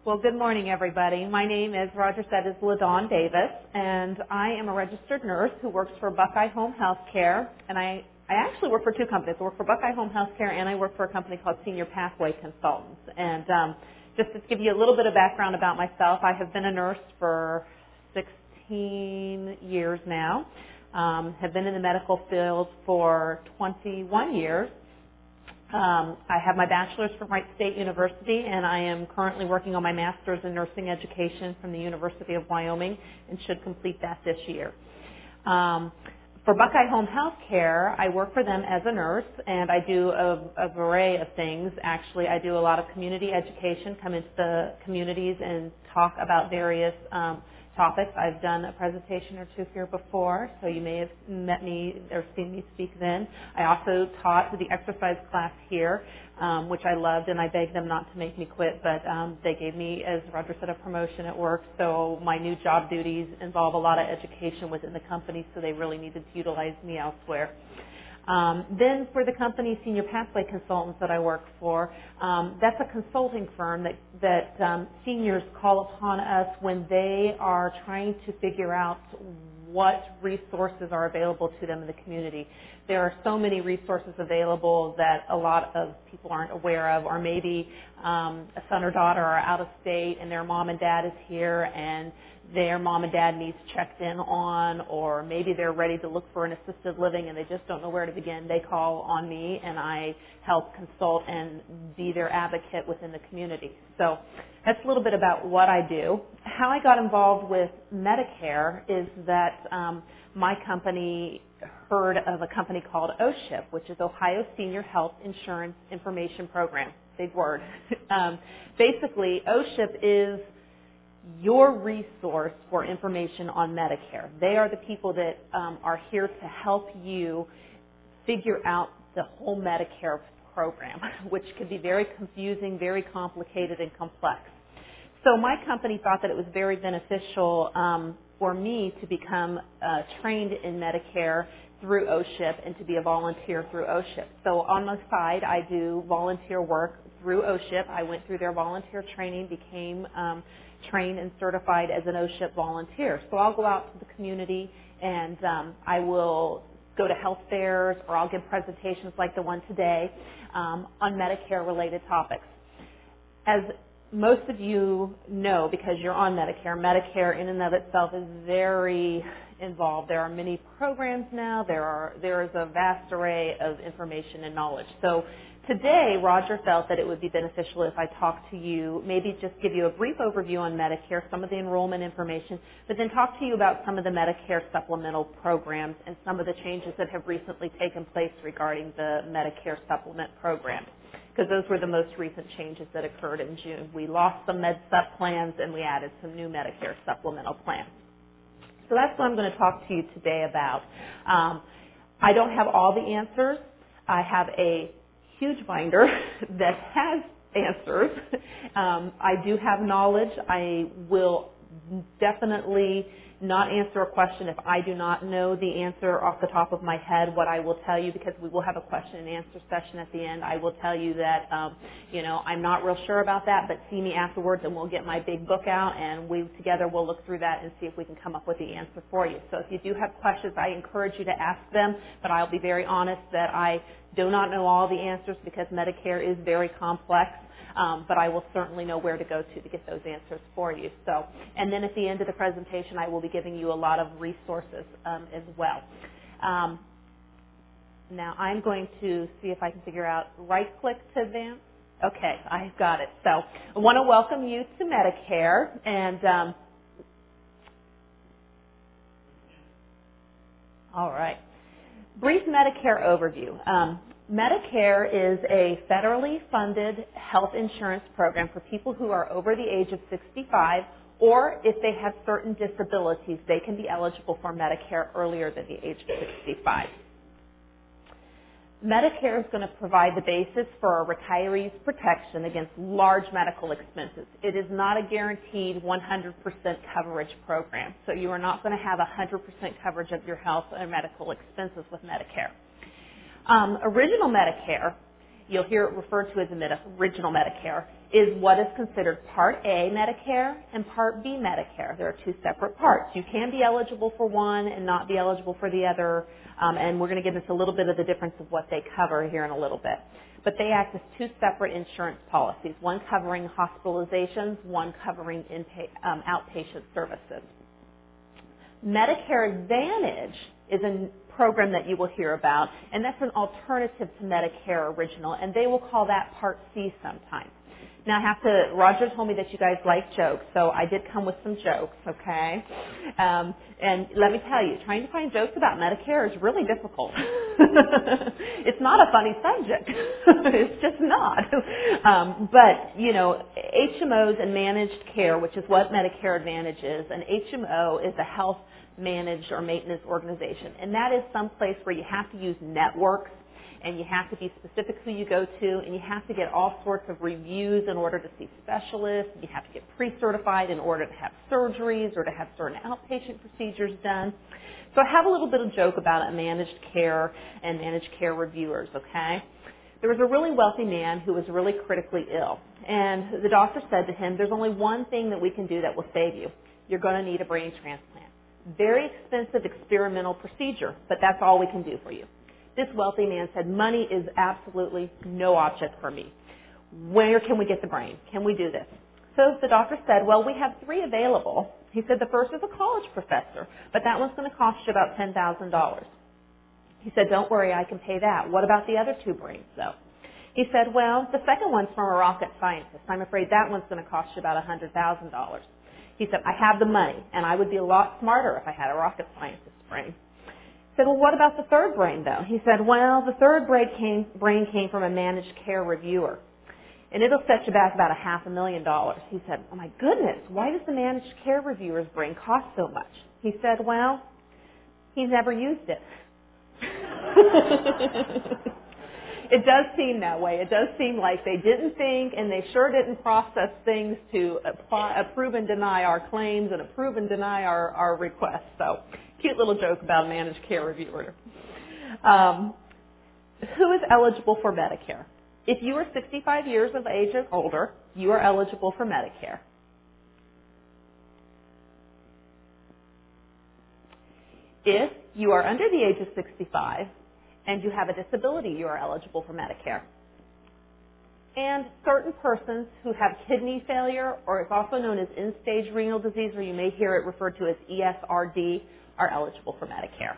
Well, good morning, everybody. My name, as Roger said, is LaDawn Davis, and I am a registered nurse who works for Buckeye Home Health Care. And I actually work for two companies. I work for Buckeye Home Health Care, and I work for a company called Senior Pathway Consultants. And just to give you a little bit of background about myself, I have been a nurse for 16 years now, have been in the medical field for 21 years. I have my bachelor's from Wright State University, and I am currently working on my master's in nursing education from the University of Wyoming and should complete that this year. For Buckeye Home Health Care, I work for them as a nurse, and I do a array of things. Actually, I do a lot of community education, come into the communities and talk about various topics. I've done a presentation or two here before, so you may have met me or seen me speak then. I also taught the exercise class here, which I loved, and I begged them not to make me quit, but they gave me, as Roger said, a promotion at work, so my new job duties involve a lot of education within the company, so they really needed to utilize me elsewhere. Then for the company Senior Pathway Consultants that I work for, that's a consulting firm that seniors call upon us when they are trying to figure out what resources are available to them in the community. There are so many resources available that a lot of people aren't aware of, or maybe a son or daughter are out of state and their mom and dad is here and their mom and dad needs checked in on, or maybe they're ready to look for an assisted living and they just don't know where to begin. They call on me and I help consult and be their advocate within the community. So that's a little bit about what I do. How I got involved with Medicare is that my company heard of a company called OSHIP, which is Ohio Senior Health Insurance Information Program. Big word. Basically, OSHIP is your resource for information on Medicare. They are the people that are here to help you figure out the whole Medicare program, which can be very confusing, very complicated, and complex. So my company thought that it was very beneficial for me to become trained in Medicare through OSHIP and to be a volunteer through OSHIP. So on the side, I do volunteer work through OSHIP. I went through their volunteer training, became trained and certified as an OSHIP volunteer. So I'll go out to the community and I will go to health fairs or I'll give presentations like the one today on Medicare-related topics. As most of you know, because you're on Medicare, Medicare in and of itself is very involved. There are many programs now. There is a vast array of information and knowledge. So today, Roger felt that it would be beneficial if I talked to you, maybe just give you a brief overview on Medicare, some of the enrollment information, but then talk to you about some of the Medicare supplemental programs and some of the changes that have recently taken place regarding the Medicare supplement program, because those were the most recent changes that occurred in June. We lost some MedSup plans and we added some new Medicare supplemental plans. So that's what I'm going to talk to you today about. I don't have all the answers. I have a huge binder that has answers. I do have knowledge. I will definitely not answer a question if I do not know the answer off the top of my head. What I will tell you, because we will have a question and answer session at the end, I will tell you that, I'm not real sure about that, but see me afterwards and we'll get my big book out and we together will look through that and see if we can come up with the answer for you. So if you do have questions, I encourage you to ask them, but I'll be very honest that I do not know all the answers because Medicare is very complex. But I will certainly know where to go to get those answers for you. So, and then at the end of the presentation, I will be giving you a lot of resources as well. Now, I'm going to see if I can figure out right-click to advance. Okay, I've got it. So, I want to welcome you to Medicare, and all right. Brief Medicare overview. Medicare is a federally funded health insurance program for people who are over the age of 65, or if they have certain disabilities, they can be eligible for Medicare earlier than the age of 65. Medicare is going to provide the basis for a retiree's protection against large medical expenses. It is not a guaranteed 100% coverage program, so you are not going to have 100% coverage of your health and medical expenses with Medicare. Original Medicare, you'll hear it referred to as original Medicare, is what is considered Part A Medicare and Part B Medicare. There are two separate parts. You can be eligible for one and not be eligible for the other, and we're going to get into a little bit of the difference of what they cover here in a little bit. But they act as two separate insurance policies, one covering hospitalizations, one covering outpatient services. Medicare Advantage is a program that you will hear about, and that's an alternative to Medicare Original, and they will call that Part C sometimes. Now, Roger told me that you guys like jokes, so I did come with some jokes, okay? And let me tell you, trying to find jokes about Medicare is really difficult. It's not a funny subject. It's just not. But, you know, HMOs and managed care, which is what Medicare Advantage is, an HMO is a health managed or maintenance organization. And that is some place where you have to use networks, and you have to be specific who you go to, and you have to get all sorts of reviews in order to see specialists. You have to get pre-certified in order to have surgeries or to have certain outpatient procedures done. So I have a little bit of joke about managed care and managed care reviewers, okay? There was a really wealthy man who was really critically ill, and the doctor said to him, there's only one thing that we can do that will save you. You're going to need a brain transplant. Very expensive experimental procedure, but that's all we can do for you. This wealthy man said, money is absolutely no object for me. Where can we get the brain? Can we do this? So the doctor said, well, we have three available. He said, the first is a college professor, but that one's going to cost you about $10,000. He said, don't worry, I can pay that. What about the other two brains, though? He said, well, the second one's from a rocket scientist. I'm afraid that one's going to cost you about $100,000. He said, I have the money, and I would be a lot smarter if I had a rocket scientist's brain. He said, well, what about the third brain, though? He said, well, the third brain came from a managed care reviewer, and it'll set you back about $500,000. He said, oh, my goodness, why does the managed care reviewer's brain cost so much? He said, well, he's never used it. It does seem that way. It does seem like they didn't think, and they sure didn't process things to approve and deny our claims and approve and deny our requests. So, cute little joke about a managed care reviewer. Who is eligible for Medicare? If you are 65 years of age or older, you are eligible for Medicare. If you are under the age of 65 and you have a disability, you are eligible for Medicare. And certain persons who have kidney failure, or it's also known as end-stage renal disease, or you may hear it referred to as ESRD, are eligible for Medicare.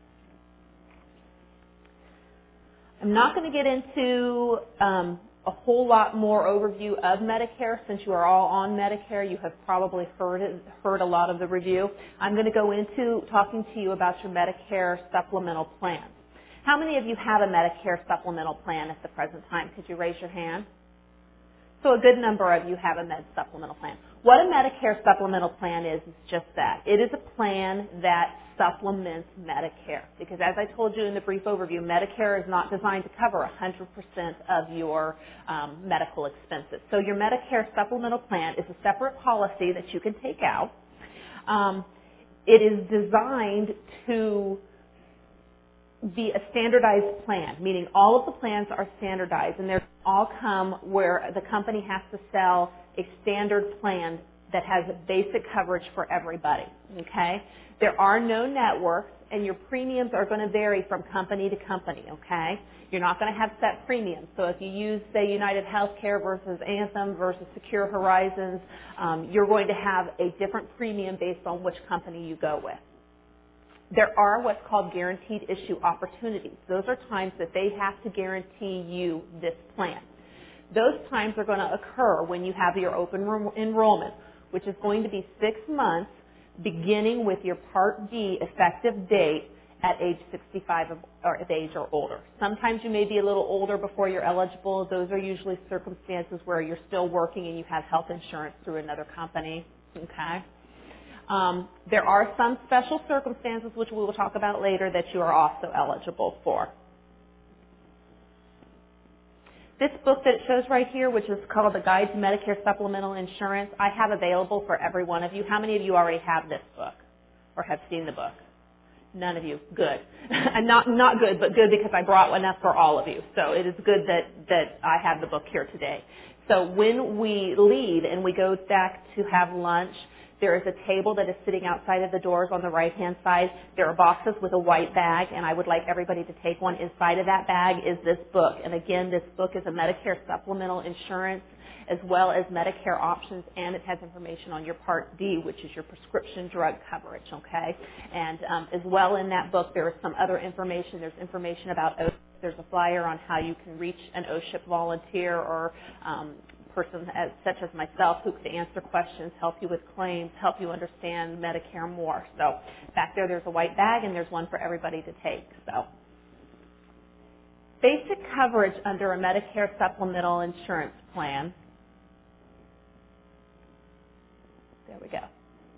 I'm not going to get into a whole lot more overview of Medicare. Since you are all on Medicare, you have probably heard a lot of the review. I'm going to go into talking to you about your Medicare supplemental plans. How many of you have a Medicare supplemental plan at the present time? Could you raise your hand? So a good number of you have a Med supplemental plan. What a Medicare supplemental plan is just that. It is a plan that supplements Medicare. Because as I told you in the brief overview, Medicare is not designed to cover 100% of your medical expenses. So your Medicare supplemental plan is a separate policy that you can take out. It is designed to be a standardized plan, meaning all of the plans are standardized, and they all come where the company has to sell a standard plan that has basic coverage for everybody, okay? There are no networks, and your premiums are going to vary from company to company, okay? You're not going to have set premiums. So if you use, say, United Healthcare versus Anthem versus Secure Horizons, you're going to have a different premium based on which company you go with. There are what's called guaranteed issue opportunities. Those are times that they have to guarantee you this plan. Those times are going to occur when you have your open enrollment, which is going to be 6 months beginning with your Part D effective date at age 65 or age or older. Sometimes you may be a little older before you're eligible. Those are usually circumstances where you're still working and you have health insurance through another company, okay? There are some special circumstances, which we will talk about later, that you are also eligible for. This book that it shows right here, which is called The Guide to Medicare Supplemental Insurance, I have available for every one of you. How many of you already have this book or have seen the book? None of you. Good. And not good, but good because I brought one up for all of you. So it is good that I have the book here today. So when we leave and we go back to have lunch, there is a table that is sitting outside of the doors on the right-hand side. There are boxes with a white bag, and I would like everybody to take one. Inside of that bag is this book. And again, this book is a Medicare supplemental insurance as well as Medicare options, and it has information on your Part D, which is your prescription drug coverage, okay? And as well in that book, there is some other information. There's information about OSHIP. There's a flyer on how you can reach an OSHIP volunteer or person such as myself who could answer questions, help you with claims, help you understand Medicare more. So back there's a white bag, and there's one for everybody to take. So basic coverage under a Medicare supplemental insurance plan. There we go.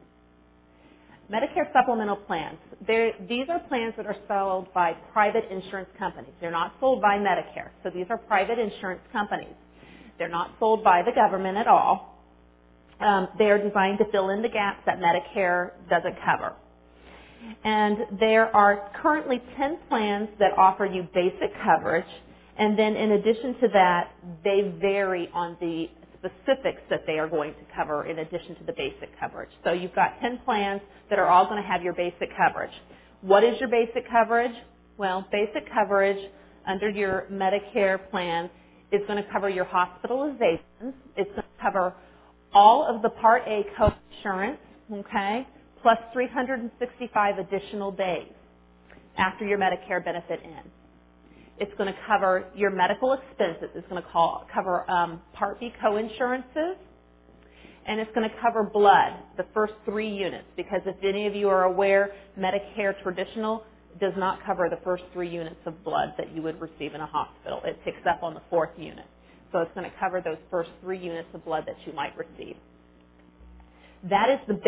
Medicare supplemental plans. These are plans that are sold by private insurance companies. They're not sold by Medicare. So these are private insurance companies. They're not sold by the government at all. They are designed to fill in the gaps that Medicare doesn't cover. And there are currently 10 plans that offer you basic coverage. And then in addition to that, they vary on the specifics that they are going to cover in addition to the basic coverage. So you've got 10 plans that are all going to have your basic coverage. What is your basic coverage? Well, basic coverage under your Medicare plan is going to cover your hospitalizations. It's going to cover all of the Part A co-insurance, okay, plus 365 additional days after your Medicare benefit ends. It's going to cover your medical expenses. It's going to cover Part B co-insurances. And it's going to cover blood, the first 3 units, because if any of you are aware, Medicare traditional does not cover the first 3 units of blood that you would receive in a hospital. It picks up on the 4th unit. So it's going to cover those first 3 units of blood that you might receive. That is the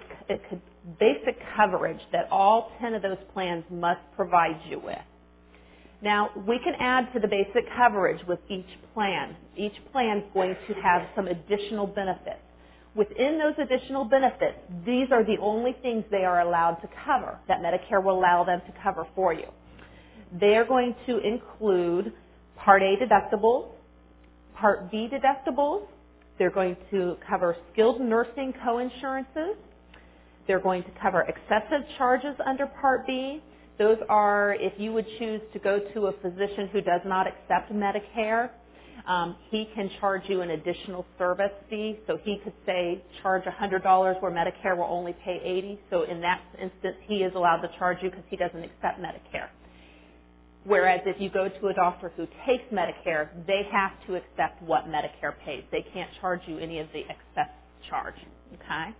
basic coverage that all 10 of those plans must provide you with. Now, we can add to the basic coverage with each plan. Each plan is going to have some additional benefits. Within those additional benefits, these are the only things they are allowed to cover, that Medicare will allow them to cover for you. They are going to include Part A deductibles, Part B deductibles. They're going to cover skilled nursing co-insurances. They're going to cover excessive charges under Part B. Those are if you would choose to go to a physician who does not accept Medicare, he can charge you an additional service fee. So he could say charge $100 where Medicare will only pay $80. So in that instance, he is allowed to charge you because he doesn't accept Medicare. Whereas if you go to a doctor who takes Medicare, they have to accept what Medicare pays. They can't charge you any of the excess charge. Okay?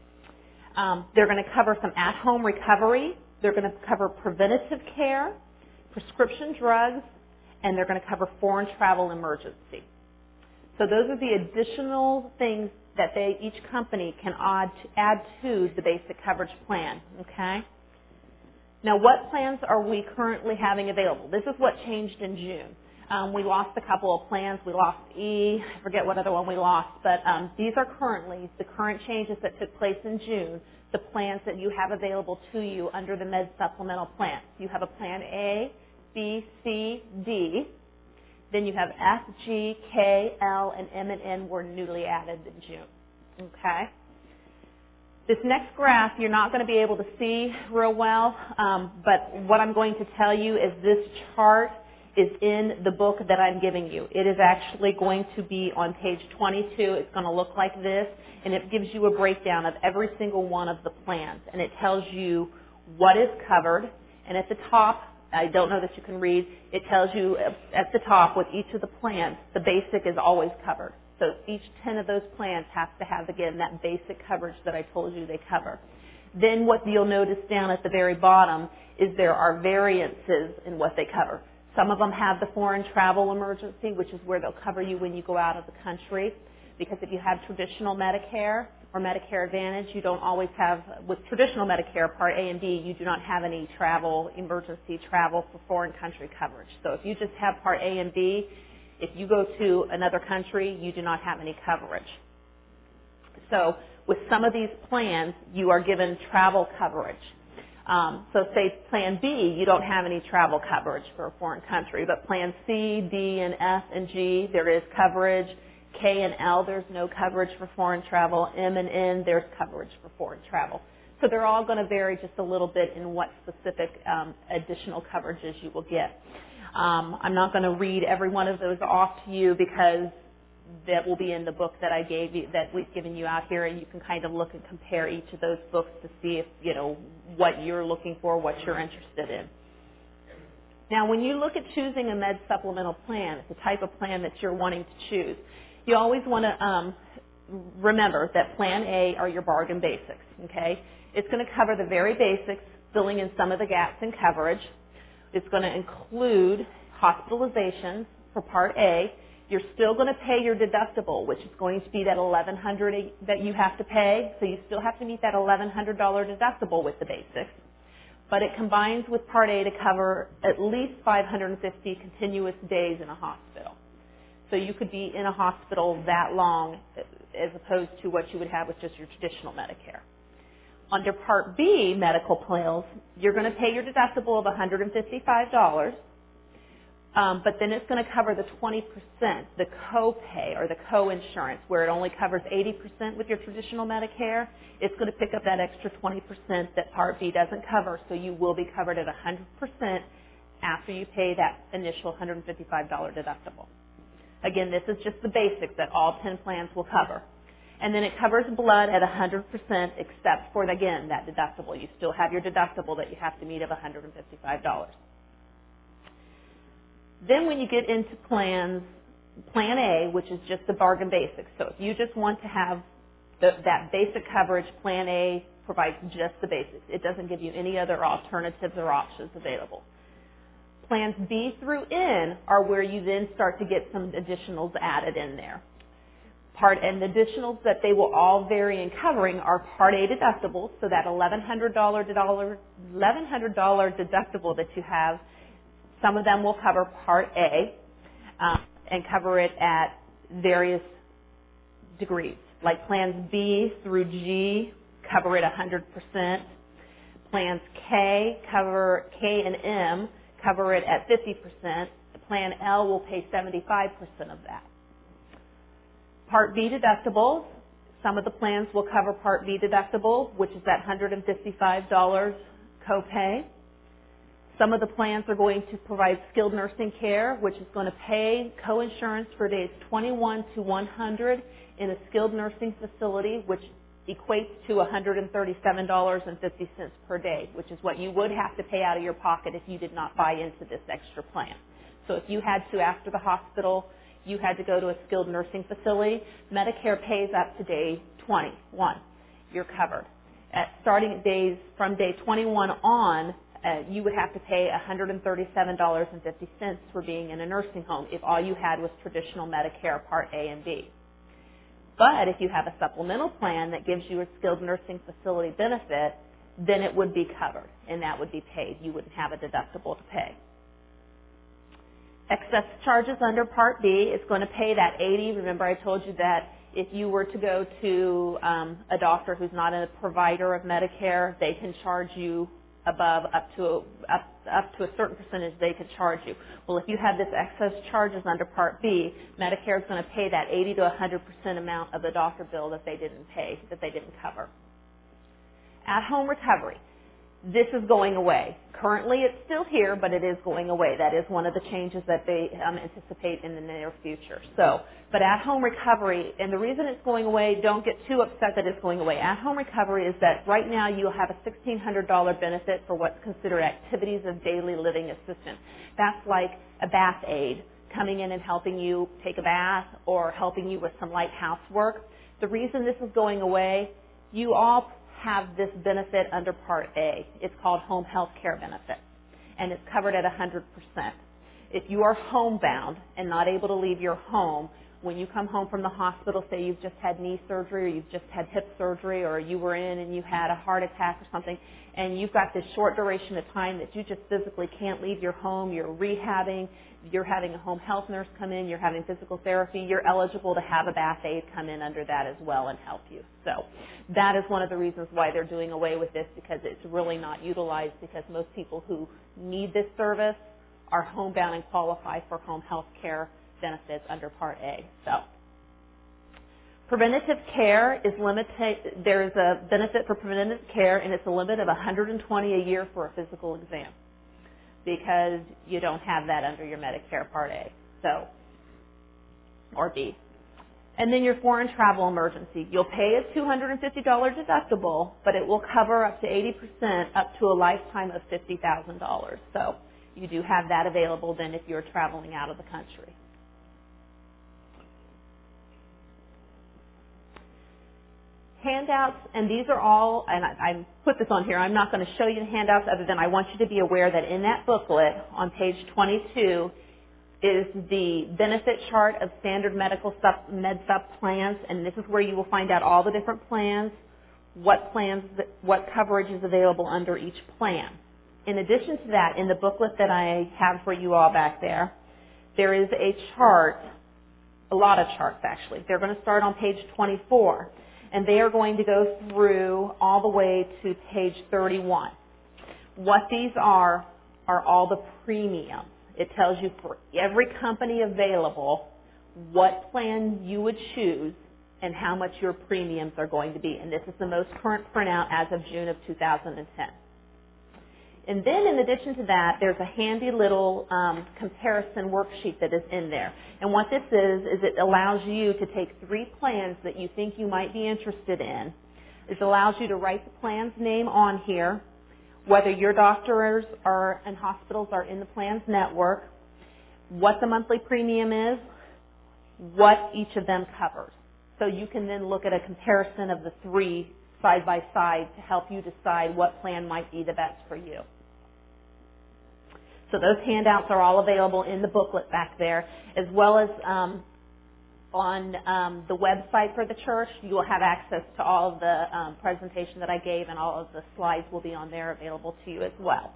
They're going to cover some at-home recovery. They're going to cover preventative care, prescription drugs, and they're going to cover foreign travel emergency. So those are the additional things that each company can add to the basic coverage plan. Okay? Now, what plans are we currently having available? This is what changed in June. We lost a couple of plans. We lost I forget what other one we lost, but these are currently the current changes that took place in June, the plans that you have available to you under the Med Supplemental Plan. You have a Plan A, B, C, D. Then you have F, G, K, L, and M and N were newly added in June. Okay? This next graph you're not going to be able to see real well, but what I'm going to tell you is this chart is in the book that I'm giving you. It is actually going to be on page 22. It's going to look like this, and it gives you a breakdown of every single one of the plans, and it tells you what is covered, and at the top, I don't know that you can read, it tells you at the top with each of the plans, the basic is always covered. So each 10 of those plans have to have, again, that basic coverage that I told you they cover. Then what you'll notice down at the very bottom is there are variances in what they cover. Some of them have the foreign travel emergency, which is where they'll cover you when you go out of the country. Because if you have traditional Medicare or Medicare Advantage, you don't always have, with traditional Medicare, Part A and B, you do not have any travel, emergency travel for foreign country coverage. So if you just have Part A and B, if you go to another country, you do not have any coverage. So with some of these plans, you are given travel coverage. So say Plan B, you don't have any travel coverage for a foreign country, but Plan C, D, and F, and G, there is coverage. K and L, there's no coverage for foreign travel. M and N, there's coverage for foreign travel. So they're all going to vary just a little bit in what specific additional coverages you will get. I'm not going to read every one of those off to you because that will be in the book that I gave you, that we've given you out here, and you can kind of look and compare each of those books to see if, what you're looking for, what you're interested in. Now, when you look at choosing a med supplemental plan, the type of plan that you're wanting to choose, you always want to remember that Plan A are your bargain basics, okay? It's going to cover the very basics, filling in some of the gaps in coverage. It's going to include hospitalizations for Part A. You're still going to pay your deductible, which is going to be that $1,100 that you have to pay. So you still have to meet that $1,100 deductible with the basics. But it combines with Part A to cover at least 550 continuous days in a hospital. So you could be in a hospital that long as opposed to what you would have with just your traditional Medicare. Under Part B medical plans, you're going to pay your deductible of $155, but then it's going to cover the 20%, the co-pay or the co-insurance, where it only covers 80% with your traditional Medicare. It's going to pick up that extra 20% that Part B doesn't cover, so you will be covered at 100% after you pay that initial $155 deductible. Again, this is just the basics that all 10 plans will cover. And then it covers blood at 100% except for, again, that deductible. You still have your deductible that you have to meet of $155. Then when you get into plans, Plan A, which is just the bargain basics. So if you just want to have that basic coverage, Plan A provides just the basics. It doesn't give you any other alternatives or options available. Plans B through N are where you then start to get some additionals added in there. And the additionals that they will all vary in covering are Part A deductibles, so that $1,100 deductible that you have, some of them will cover Part A and cover it at various degrees. Like Plans B through G cover it 100%. Plans K and M cover it at 50%. Plan L will pay 75% of that. Part B deductibles, some of the plans will cover Part B deductible, which is that $155 copay. Some of the plans are going to provide skilled nursing care, which is going to pay coinsurance for days 21 to 100 in a skilled nursing facility, which equates to $137.50 per day, which is what you would have to pay out of your pocket if you did not buy into this extra plan. So if you had to, after the hospital, you had to go to a skilled nursing facility, Medicare pays up to day 21. You're covered. Starting days from day 21 on, you would have to pay $137.50 for being in a nursing home if all you had was traditional Medicare Part A and B. But if you have a supplemental plan that gives you a skilled nursing facility benefit, then it would be covered, and that would be paid. You wouldn't have a deductible to pay. Excess charges under Part B is going to pay that $80. Remember I told you that if you were to go to a doctor who's not a provider of Medicare, they can charge you above up to a certain percentage they could charge you. Well, if you have this excess charges under Part B, Medicare is going to pay that 80 to 100% amount of the doctor bill that they didn't pay, that they didn't cover. At-home recovery. This is going away. Currently, it's still here, but it is going away. That is one of the changes that they anticipate in the near future. But at-home recovery, and the reason it's going away, don't get too upset that it's going away. At-home recovery is that right now you'll have a $1,600 benefit for what's considered activities of daily living assistance. That's like a bath aide coming in and helping you take a bath or helping you with some light housework. The reason this is going away, you all have this benefit under Part A. It's called home health care benefit, and it's covered at 100%. If you are homebound and not able to leave your home, when you come home from the hospital, say you've just had knee surgery or you've just had hip surgery or you were in and you had a heart attack or something, and you've got this short duration of time that you just physically can't leave your home, you're rehabbing, you're having a home health nurse come in, you're having physical therapy, you're eligible to have a bath aide come in under that as well and help you. So that is one of the reasons why they're doing away with this, because it's really not utilized, because most people who need this service are homebound and qualify for home health care benefits under Part A. So Preventative care is limited. There is a benefit for preventative care, and it's a limit of $120 a year for a physical exam because you don't have that under your Medicare Part A, or B. And then your foreign travel emergency. You'll pay a $250 deductible, but it will cover up to 80% up to a lifetime of $50,000. So you do have that available then if you're traveling out of the country. Handouts, and these are all, and I put this on here, I'm not going to show you the handouts other than I want you to be aware that in that booklet on page 22 is the benefit chart of standard med sup plans, and this is where you will find out all the different plans, what coverage is available under each plan. In addition to that, in the booklet that I have for you all back there, there is a chart, a lot of charts actually. They're going to start on page 24. And they are going to go through all the way to page 31. What these are all the premiums. It tells you for every company available what plan you would choose and how much your premiums are going to be. And this is the most current printout as of June of 2010. And then in addition to that, there's a handy little comparison worksheet that is in there. And what this is it allows you to take 3 plans that you think you might be interested in. It allows you to write the plan's name on here, whether your doctors and hospitals are in the plan's network, what the monthly premium is, what each of them covers. So you can then look at a comparison of the 3 side by side to help you decide what plan might be the best for you. So those handouts are all available in the booklet back there, as well as on the website for the church. You will have access to all of the presentation that I gave, and all of the slides will be on there available to you as well.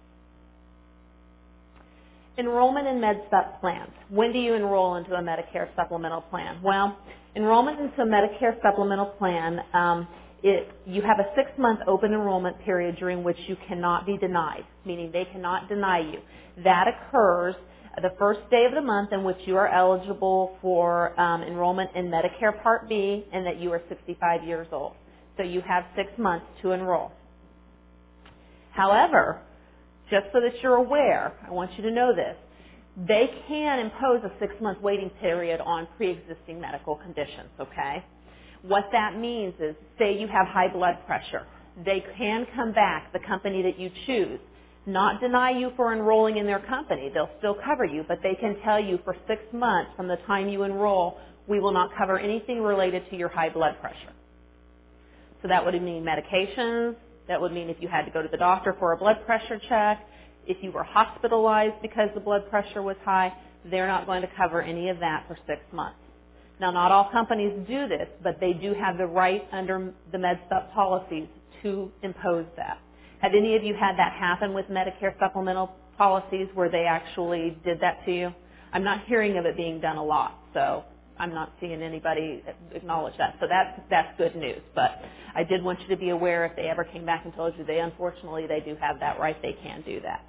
Enrollment in Med-Sup plans. When do you enroll into a Medicare supplemental plan? Well, enrollment into a Medicare supplemental plan, you have a 6-month open enrollment period during which you cannot be denied, meaning they cannot deny you. That occurs the first day of the month in which you are eligible for enrollment in Medicare Part B and that you are 65 years old. So you have 6 months to enroll. However, just so that you're aware, I want you to know this, they can impose a 6-month waiting period on pre-existing medical conditions, okay? What that means is, say you have high blood pressure. They can come back, the company that you choose, not deny you for enrolling in their company. They'll still cover you, but they can tell you for 6 months from the time you enroll, we will not cover anything related to your high blood pressure. So that would mean medications. That would mean if you had to go to the doctor for a blood pressure check, if you were hospitalized because the blood pressure was high, they're not going to cover any of that for 6 months. Now, not all companies do this, but they do have the right under the Med-Sup policies to impose that. Have any of you had that happen with Medicare supplemental policies where they actually did that to you? I'm not hearing of it being done a lot, so I'm not seeing anybody acknowledge that. So that's good news. But I did want you to be aware if they ever came back and told you unfortunately they do have that right, they can do that.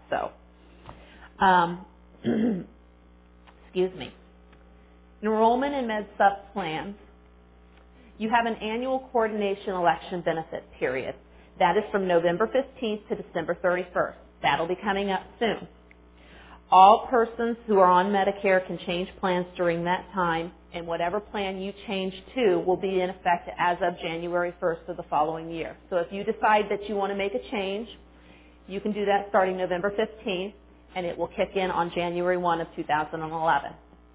So, excuse me. Enrollment in Med-Sup plans, you have an annual coordination election benefit period. That is from November 15th to December 31st. That'll be coming up soon. All persons who are on Medicare can change plans during that time, and whatever plan you change to will be in effect as of January 1st of the following year. So if you decide that you want to make a change, you can do that starting November 15th, and it will kick in on January 1 of 2011.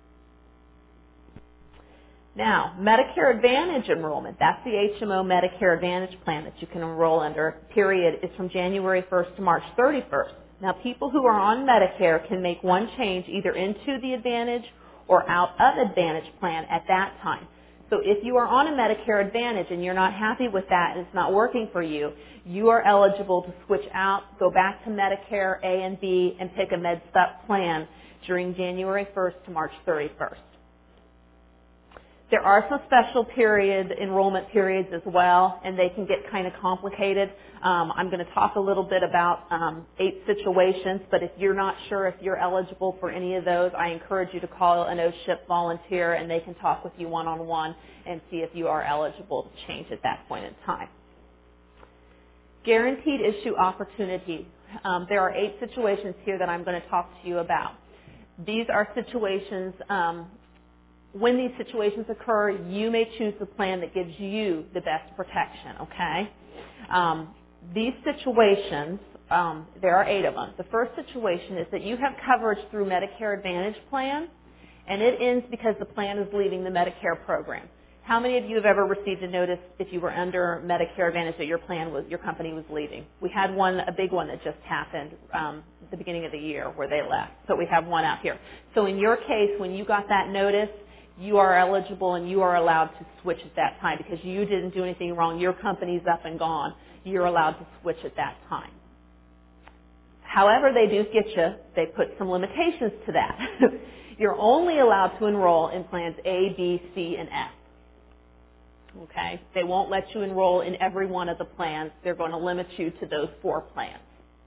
Now, Medicare Advantage enrollment, that's the HMO Medicare Advantage plan that you can enroll under. Period is from January 1st to March 31st. Now, people who are on Medicare can make one change either into the Advantage or out of Advantage plan at that time. So if you are on a Medicare Advantage and you're not happy with that and it's not working for you, you are eligible to switch out, go back to Medicare A and B, and pick a Med-Sup plan during January 1st to March 31st. There are some special enrollment periods as well, and they can get kind of complicated. I'm going to talk a little bit about 8 situations, but if you're not sure if you're eligible for any of those, I encourage you to call an OSHIP volunteer, and they can talk with you one-on-one and see if you are eligible to change at that point in time. Guaranteed issue opportunity. There are 8 situations here that I'm going to talk to you about. These are situations, when these situations occur, you may choose the plan that gives you the best protection, okay? These situations, there are 8 of them. The first situation is that you have coverage through Medicare Advantage plan, and it ends because the plan is leaving the Medicare program. How many of you have ever received a notice if you were under Medicare Advantage that your company was leaving? We had a big one that just happened at the beginning of the year where they left. So we have one out here. So in your case, when you got that notice, you are eligible and you are allowed to switch at that time because you didn't do anything wrong. Your company's up and gone. You're allowed to switch at that time. However, they do get you. They put some limitations to that. You're only allowed to enroll in plans A, B, C, and F. Okay? They won't let you enroll in every one of the plans. They're going to limit you to those 4 plans.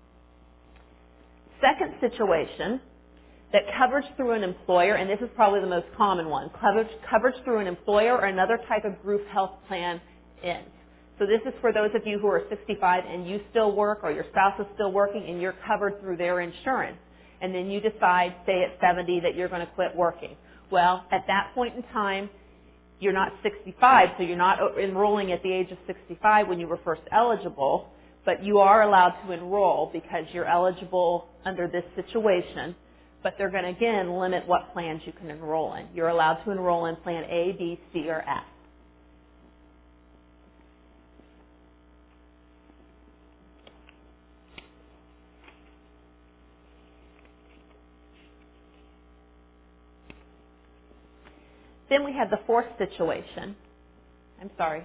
Second situation, that coverage through an employer, and this is probably the most common one, coverage through an employer or another type of group health plan ends. So this is for those of you who are 65 and you still work or your spouse is still working and you're covered through their insurance. And then you decide, say at 70, that you're going to quit working. Well, at that point in time, you're not 65, so you're not enrolling at the age of 65 when you were first eligible, but you are allowed to enroll because you're eligible under this situation. But they're going to, again, limit what plans you can enroll in. You're allowed to enroll in plan A, B, C, or F. Then we have the 4th situation. I'm sorry.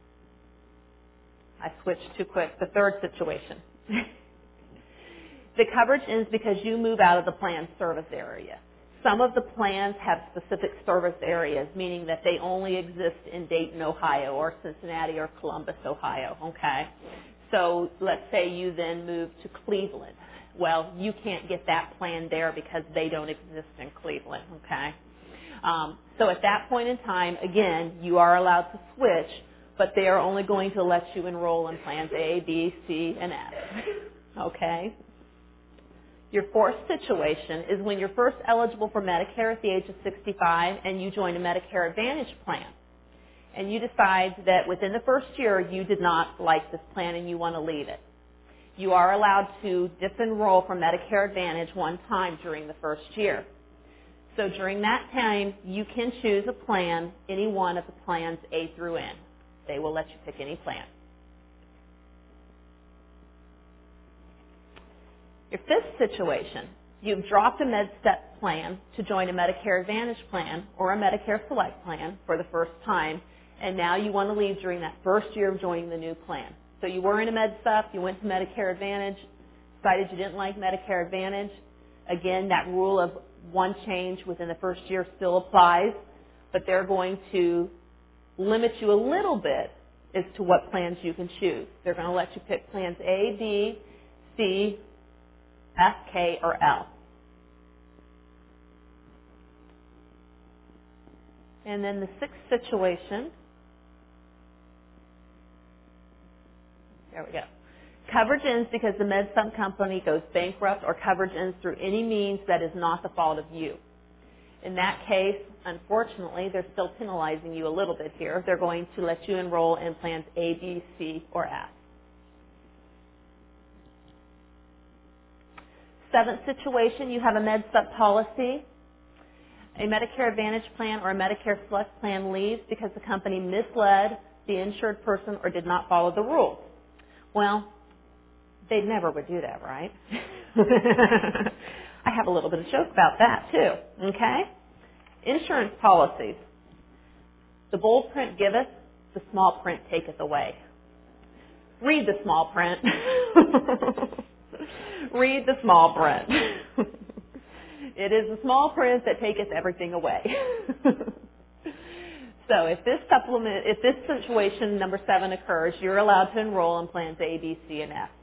I switched too quick. The 3rd situation. The coverage ends because you move out of the plan service area. Some of the plans have specific service areas, meaning that they only exist in Dayton, Ohio, or Cincinnati or Columbus, Ohio. Okay? So let's say you then move to Cleveland. Well, you can't get that plan there because they don't exist in Cleveland. Okay? So at that point in time, again, you are allowed to switch, but they are only going to let you enroll in plans A, B, C, and F. Okay? Your 4th situation is when you're first eligible for Medicare at the age of 65 and you join a Medicare Advantage plan. And you decide that within the first year you did not like this plan and you want to leave it. You are allowed to disenroll from Medicare Advantage one time during the first year. So during that time, you can choose a plan, any one of the plans A through N. They will let you pick any plan. Your 5th situation, you've dropped a MedStep plan to join a Medicare Advantage plan or a Medicare Select plan for the first time, and now you want to leave during that first year of joining the new plan. So you were in a MedStep, you went to Medicare Advantage, decided you didn't like Medicare Advantage. Again, that rule of one change within the first year still applies, but they're going to limit you a little bit as to what plans you can choose. They're going to let you pick plans A, B, C, F, K, or L. And then the 6th situation, there we go. Coverage ends because the MedStep company goes bankrupt or coverage ends through any means that is not the fault of you. In that case, unfortunately, they're still penalizing you a little bit here. They're going to let you enroll in plans A, B, C, or F. 7th situation, you have a MedStep policy. A Medicare Advantage plan or a Medicare Select plan leaves because the company misled the insured person or did not follow the rules. Well, they never would do that, right? I have a little bit of joke about that too, okay? Insurance policies. The bold print giveth, the small print taketh away. Read the small print. Read the small print. It is the small print that taketh everything away. So if this situation number 7 occurs, you're allowed to enroll in plans A, B, C, and F.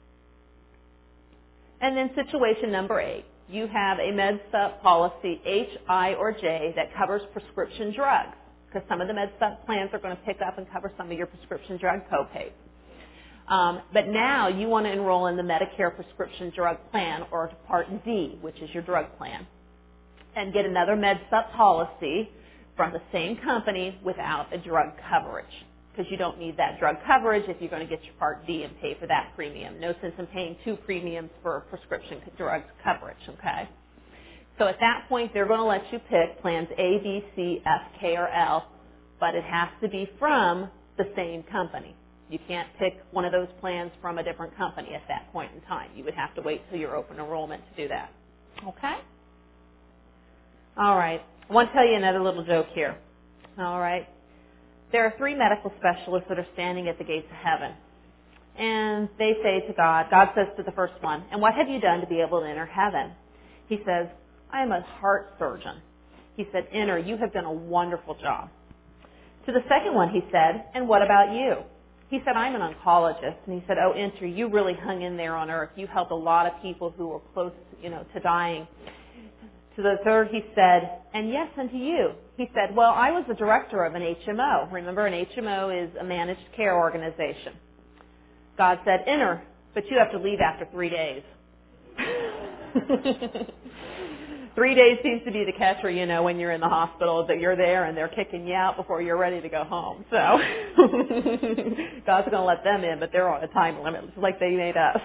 And then situation number 8, you have a MedSup policy H, I, or J that covers prescription drugs, because some of the MedSup plans are going to pick up and cover some of your prescription drug copays. But now you want to enroll in the Medicare prescription drug plan, or Part D, which is your drug plan, and get another MedSup policy from the same company without a drug coverage, because you don't need that drug coverage if you're going to get your Part D and pay for that premium. No sense in paying 2 premiums for prescription drug coverage, okay? So at that point, they're going to let you pick plans A, B, C, F, K, or L, but it has to be from the same company. You can't pick one of those plans from a different company at that point in time. You would have to wait till your open enrollment to do that. Okay? All right. I want to tell you another little joke here. All right. There are 3 medical specialists that are standing at the gates of heaven. And they say to God says to the first one, "And what have you done to be able to enter heaven?" He says, "I am a heart surgeon." He said, "Enter, you have done a wonderful job." To the second one, he said, "And what about you?" He said, "I'm an oncologist." And he said, "Oh, enter, you really hung in there on earth. You helped a lot of people who were close, to dying." To the third, he said, "And yes, and to you." He said, "Well, I was the director of an HMO." Remember, an HMO is a managed care organization. God said, "Enter, but you have to leave after 3 days." 3 days seems to be the catcher, when you're in the hospital, that you're there and they're kicking you out before you're ready to go home. So God's going to let them in, but they're on a time limit, just like they made us.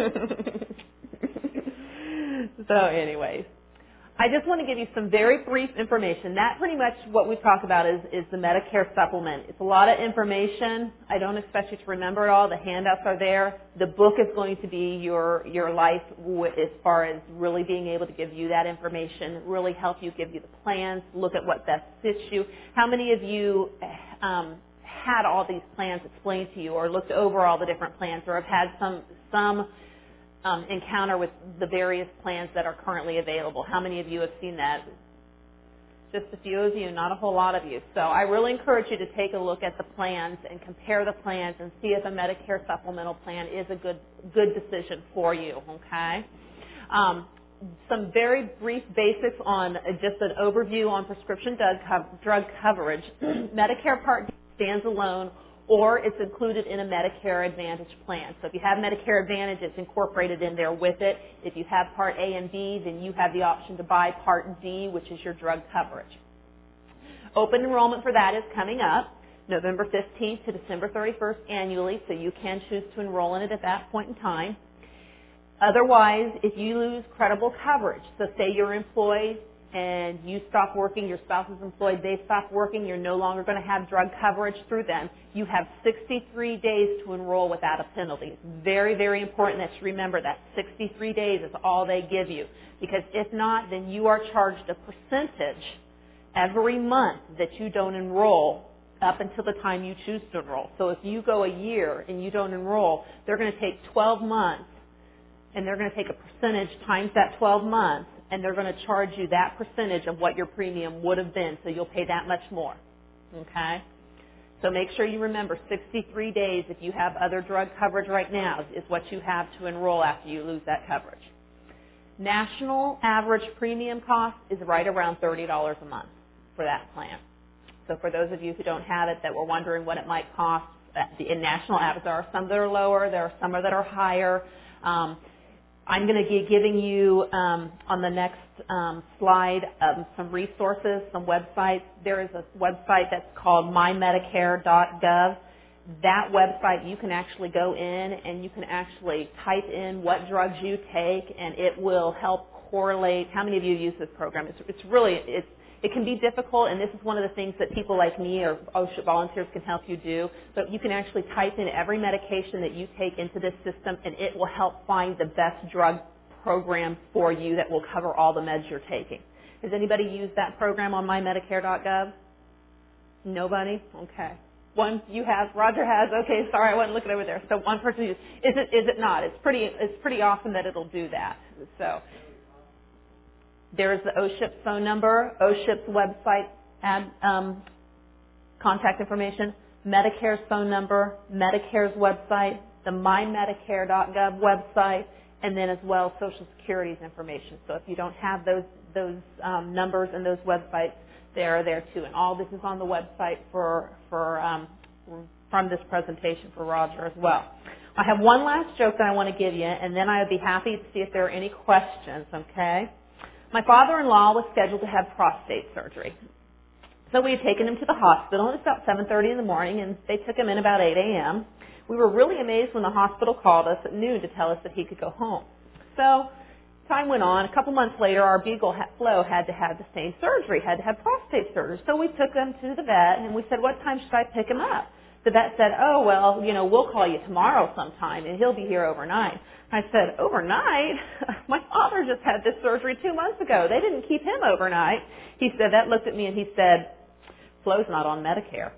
So anyways, I just want to give you some very brief information. That pretty much what we talk about is the Medicare supplement. It's a lot of information. I don't expect you to remember it all. The handouts are there. The book is going to be your life as far as really being able to give you that information, really help you, give you the plans, look at what best fits you. How many of you had all these plans explained to you, or looked over all the different plans, or have had some encounter with the various plans that are currently available? How many of you have seen that? Just a few of you, not a whole lot of you. So I really encourage you to take a look at the plans and compare the plans and see if a Medicare supplemental plan is a good decision for you, okay? Some very brief basics on just an overview on prescription drug coverage. Medicare Part D stands alone, or it's included in a Medicare Advantage plan. So if you have Medicare Advantage, it's incorporated in there with it. If you have Part A and B, then you have the option to buy Part D, which is your drug coverage. Open enrollment for that is coming up November 15th to December 31st annually, so you can choose to enroll in it at that point in time. Otherwise, if you lose credible coverage, so say you're employed and you stop working, your spouse is employed, they stop working, you're no longer going to have drug coverage through them, you have 63 days to enroll without a penalty. It's very, very important that you remember that 63 days is all they give you, because if not, then you are charged a percentage every month that you don't enroll up until the time you choose to enroll. So if you go a year and you don't enroll, they're going to take 12 months and they're going to take a percentage times that 12 months, and they're going to charge you that percentage of what your premium would have been, so you'll pay that much more. Okay? So make sure you remember 63 days, if you have other drug coverage right now, is what you have to enroll after you lose that coverage. National average premium cost is right around $30 a month for that plan. So for those of you who don't have it, that were wondering what it might cost, in national average, there are some that are lower, there are some that are higher. I'm going to be giving you on the next slide some resources, some websites. There is a website that's called mymedicare.gov. That website, you can actually go in and you can actually type in what drugs you take, and it will help correlate. How many of you use this program? It can be difficult, and this is one of the things that people like me or OSHA volunteers can help you do. But you can actually type in every medication that you take into this system, and it will help find the best drug program for you that will cover all the meds you're taking. Has anybody used that program on mymedicare.gov? Nobody? Okay. One, you have. Roger has. Okay, sorry, I wasn't looking over there. So one person used. Is it not? It's pretty awesome that it'll do that. So there's the OSHIP phone number, OSHIP's website contact information, Medicare's phone number, Medicare's website, the mymedicare.gov website, and then as well Social Security's information. So if you don't have those numbers and those websites, they are there too. And all this is on the website from this presentation for Roger as well. I have one last joke that I want to give you, and then I would be happy to see if there are any questions, okay? My father-in-law was scheduled to have prostate surgery. So we had taken him to the hospital, and it's about 7:30 in the morning, and they took him in about 8 a.m. We were really amazed when the hospital called us at noon to tell us that he could go home. So time went on. A couple months later, our beagle Flo had to have the same surgery, had to have prostate surgery. So we took him to the vet, and we said, what time should I pick him up? The vet said, oh, well, we'll call you tomorrow sometime, and he'll be here overnight. I said, overnight? My father just had this surgery 2 months ago. They didn't keep him overnight. He said, that looked at me, and he said, Flo's not on Medicare.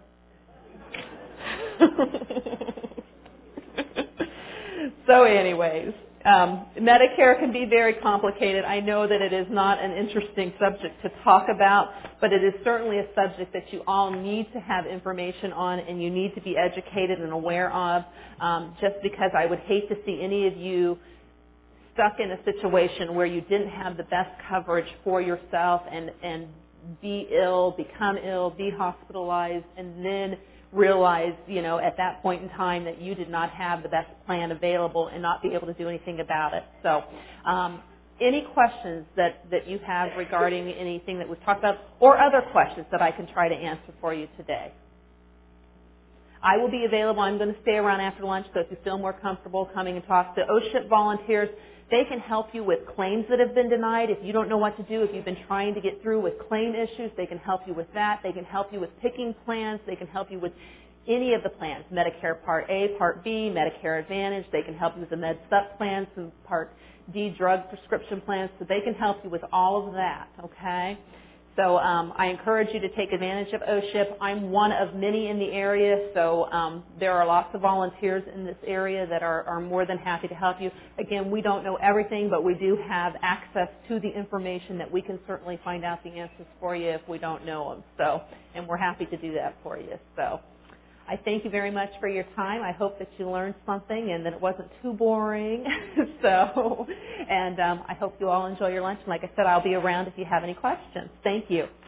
So anyways, Medicare can be very complicated. I know that it is not an interesting subject to talk about, but it is certainly a subject that you all need to have information on and you need to be educated and aware of, just because I would hate to see any of you stuck in a situation where you didn't have the best coverage for yourself and be ill, become ill, be hospitalized, and then realize, at that point in time that you did not have the best plan available and not be able to do anything about it. So any questions that you have regarding anything that we've talked about or other questions that I can try to answer for you today? I will be available. I'm going to stay around after lunch, so if you feel more comfortable coming and talk to OSHIP volunteers, they can help you with claims that have been denied. If you don't know what to do, if you've been trying to get through with claim issues, they can help you with that. They can help you with picking plans. They can help you with any of the plans, Medicare Part A, Part B, Medicare Advantage. They can help you with the Med Sup plans, some Part D drug prescription plans. So they can help you with all of that, okay? So I encourage you to take advantage of OSHIP. I'm one of many in the area, so there are lots of volunteers in this area that are more than happy to help you. Again, we don't know everything, but we do have access to the information that we can certainly find out the answers for you if we don't know them. So, and we're happy to do that for you. So I thank you very much for your time. I hope that you learned something and that it wasn't too boring. And I hope you all enjoy your lunch. And like I said, I'll be around if you have any questions. Thank you.